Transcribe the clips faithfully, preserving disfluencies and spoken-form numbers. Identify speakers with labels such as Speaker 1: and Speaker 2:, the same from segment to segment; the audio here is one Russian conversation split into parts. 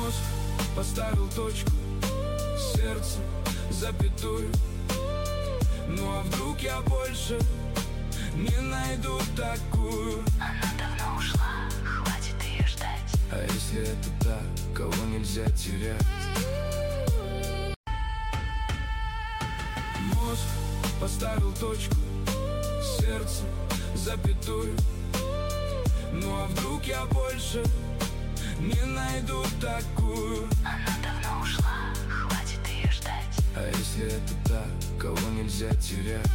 Speaker 1: Мозг поставил точку, сердце запятую. Ну а вдруг я больше не найду такую?
Speaker 2: Она давно ушла, хватит ее ждать.
Speaker 1: А если это та, кого нельзя терять? Мозг поставил точку, сердце запятую. Ну а вдруг я больше не найду такую?
Speaker 2: Она давно ушла, хватит ее ждать.
Speaker 1: А если это та, кого нельзя терять?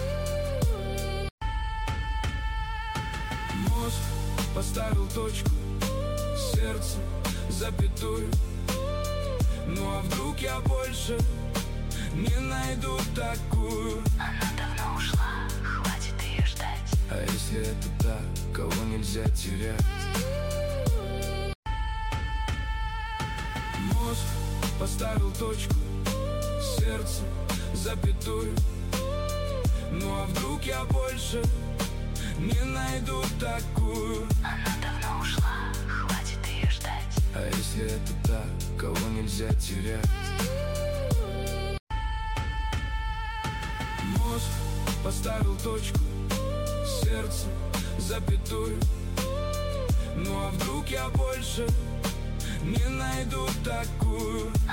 Speaker 1: Мозг поставил точку, сердце запятую. Ну а вдруг я больше не найду такую?
Speaker 2: Она давно ушла, хватит ее ждать.
Speaker 1: А если это та, кого нельзя терять? Мозг поставил точку, сердце запятую. Ну а вдруг я больше не найду такую?
Speaker 2: Она давно ушла, хватит ее ждать.
Speaker 1: А если это та, кого нельзя терять? Мозг поставил точку, сердце запятую. Ну а вдруг я больше не найду такую?